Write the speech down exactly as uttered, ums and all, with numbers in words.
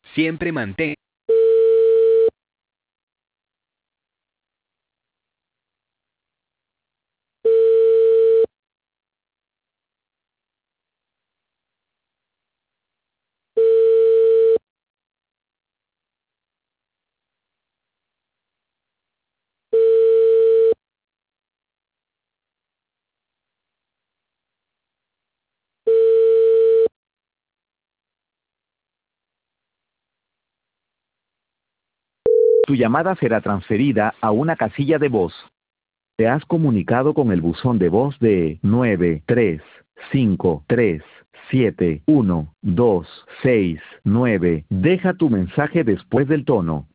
Siempre mantén. Tu llamada será transferida a una casilla de voz. Te has comunicado con el buzón de voz de nueve tres cinco tres siete uno dos seis nueve. Deja tu mensaje después del tono.